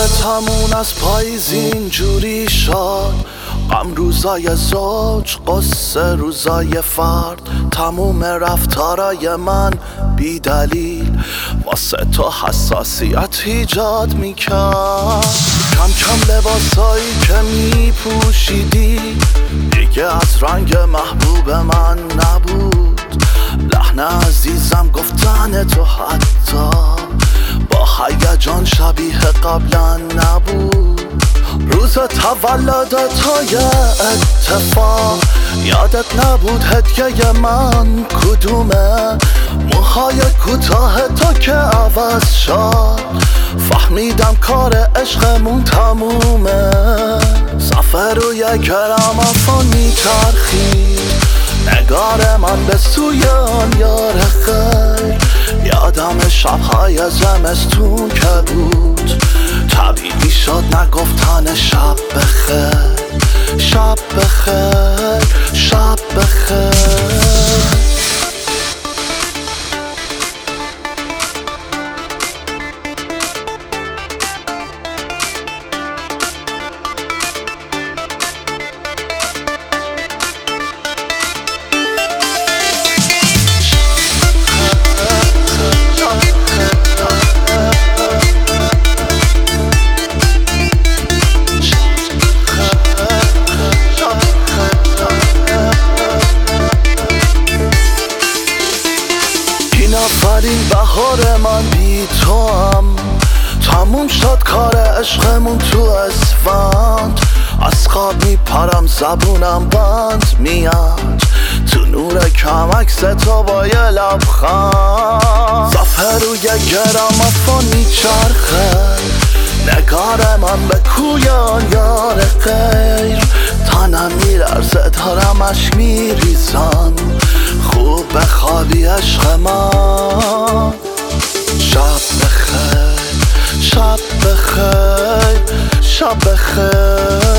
تمون از پاییز اینجوری شد، غم روزای زوج، قصه روزای فرد. تموم رفتارای من بی دلیل واسه تو حساسیت ایجاد میکرد. کم کم لباسایی که میپوشیدی دیگه از رنگ محبوب من نبود. لحن عزیزم گفتن تو حتی با هیجان شبیه قبلا نبود. روز تولدت یه اتفاق یادت نبود هدیه من کدومه. موهای کوتاه تو که عوض شد فهمیدم کار عشقمون تمومه. سفر روی گرامافون میچرخید نگار من به سوی آن یار خیر. یادم شبهای زمستون که بود طبیعی شد نگفتن شب بخیر، شب بخیر، شب بخیر. آفرین بهار من بی تو هم تموم شد کار عشقمون تو اسفند. از خواب میپرم زبونم بند میاد تو نور کمکس تو با یه لبخند. صفحه روی گرامافون میچرخه نگار من به کوی آن یار غیر. تنم میلرزه دارم اشک میریزم خوب بخوابی عشق من. شب بخیر، شب بخیر، شب بخیر.